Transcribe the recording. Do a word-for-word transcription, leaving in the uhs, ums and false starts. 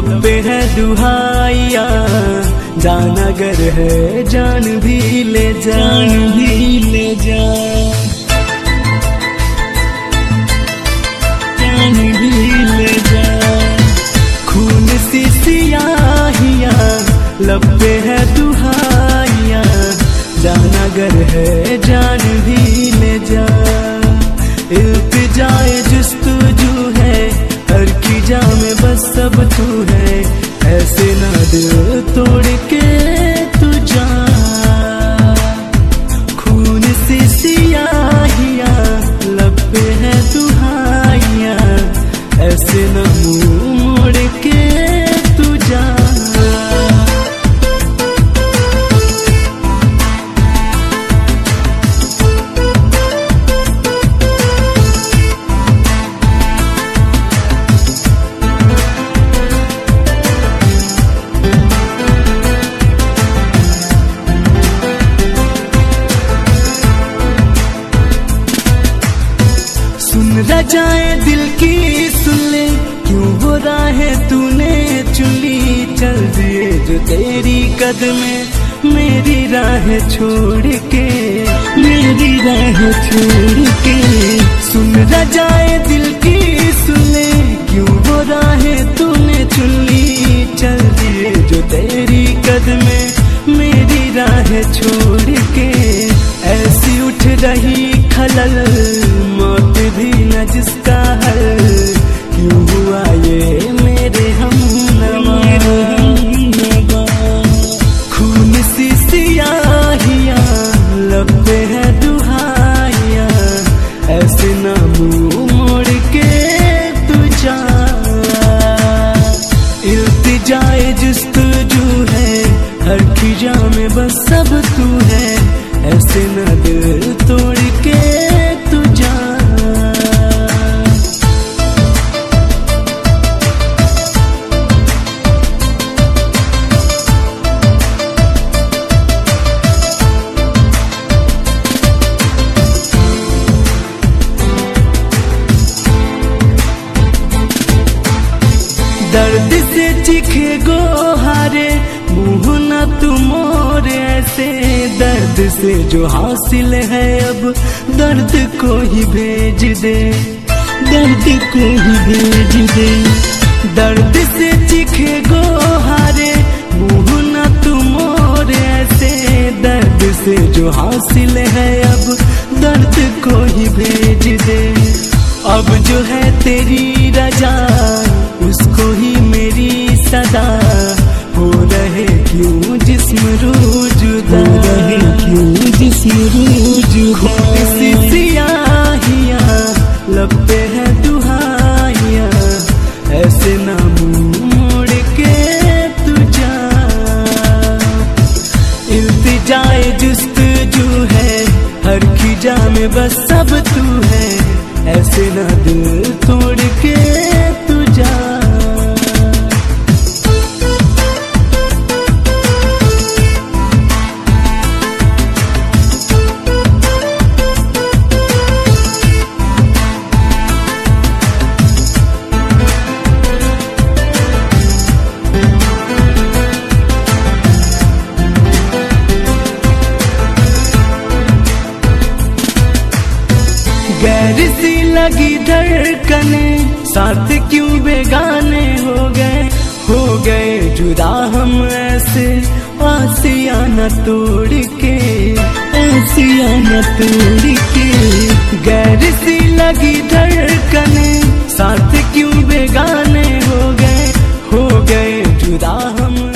लब पे है दुहाइया, जान अगर है जान भी ले जा, जान भी ले जा, जान भी ले जा। खून सी सियाहिया, लब पे है दुहाइया, जान अगर है जान भी ले जा। इल्तिजाए जुस्तजू है हर की जा में बस सब तू है, ऐसे ना दिल तोड़ के तू जा। खून सी सियाहिया, लब पे है दुहाइया, ऐसे ना मुंह मोड़ के तू जा। रजाए दिल की सुन ले, क्यों वो राहें तूने चुनी, चल दिए जो तेरी कदमें मेरी राह छोड़ के, मेरी राह छोड़ के। सुन रजाए दिल की सुन ले, क्यों वो राहें तूने चुनी, चल दिए जो तेरी कदमें मेरी राह छोड़ के। ऐसी उठ रही खलल, मौत भी न जिसका हल, क्यों हुआ ये मेरे हमनवा। खून सी सियाहिया, लब पे है दुहाइया, ऐसे ना मुंह मोड़ के तू जा। इल्तिजाए जुस्तजू है हर खिजा में बस सब तू है, ऐसे ना दिल तोड़ के तू जा। दर्द से चीखे गोहारे, मुँह न तू मोर ऐसे, दर्द से जो हासिल है अब दर्द को ही भेज दे, दर्द को ही भेज दे। दर्द से चीखे गोहारे, मुँह न तू मोर ऐसे, दर्द से जो हासिल है अब दर्द को ही भेज दे। अब जो है तेरी रजा, उसको ही मेरी सदा, हो रहे क्यों जिस्म रू जुदा, हो रहे क्यों जिस्म रू जुदा। खून सी सियाहिया, लब पे है दुहाइया, ऐसे ना मुंह मोड़ के तू जा। इल्तिजाए जुस्तजू है हर खिजा में बस सब तू है, ऐसे ना दिल तोड़ के तू जा। गैर सी लगी धड़कने, साथ क्यों बेगाने हो गए, हो गए जुदा हम ऐसे, आसियाना तोड़ के, आसियाना तोड़ के। गैर सी लगी धड़कने, साथ क्यों बेगाने हो गए, हो गए जुदा हम।